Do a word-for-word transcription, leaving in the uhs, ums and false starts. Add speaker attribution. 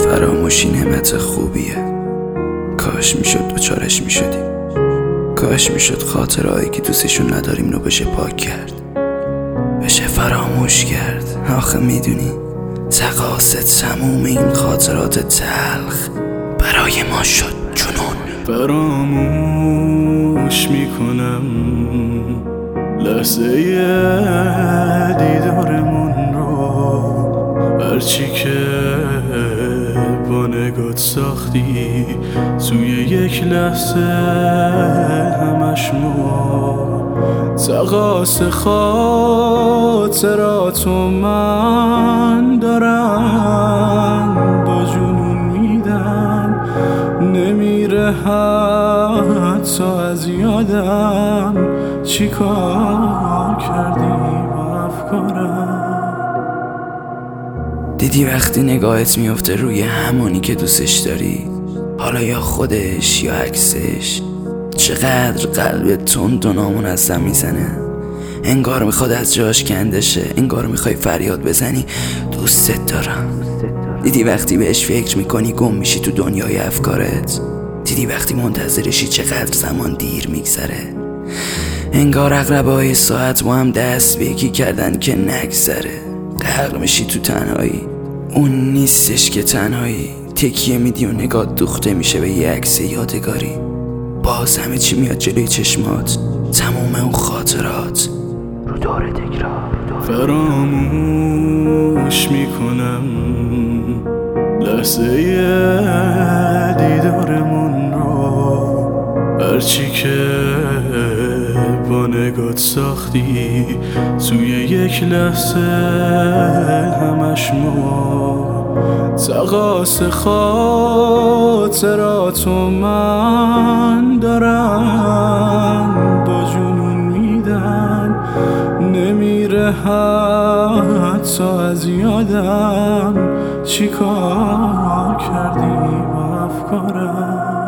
Speaker 1: فراموشی نعمت خوبیه. کاش میشد دوچارش میشدیم. کاش میشد خاطرهایی که دوستشون نداریم رو بشه پاک کرد، بشه فراموش کرد. آخه میدونی تقاصد تموم این خاطرات تلخ برای ما شد جنون.
Speaker 2: فراموش میکنم لحظه دیدارمون رو، هرچی که با نگات ساختی توی یک لحظه همش مرد. تقاص خاطراتو من دارم با جنون میدم، نمیره حتی از یادم چی کار کردی با افکارم.
Speaker 1: دیدی وقتی نگاهت میفته روی همونی که دوستش داری، حالا یا خودش یا عکسش، چقدر قلبت تند و نامنظم میزنه. انگار میخواد از جاش کنده شه، انگار میخوای فریاد بزنی دوستت دارم. دیدی وقتی بهش فکر میکنی گم میشی تو دنیای افکارت. دیدی وقتی منتظرشی چقدر زمان دیر میگذره. انگار عقربه‌های ساعت با هم دست به یکی کردن که نگذره. غرق میشی تو تنهایی، اون نیستش که تنهایی. تکیه میدی و نگاه دوخته میشه به یه عکس یادگاری. باز همه چی میاد جلوی چشمات، تموم اون خاطرات رو داره تکرار.
Speaker 2: فراموش میکنم لحظه دیدارمون رو، هرچی که با نگات ساختی توی یک لحظه همش مرد. تقاص خاطراتو من دارم با جنون میدم، نمیره حتی از یادم چی کار کردی با افکارم.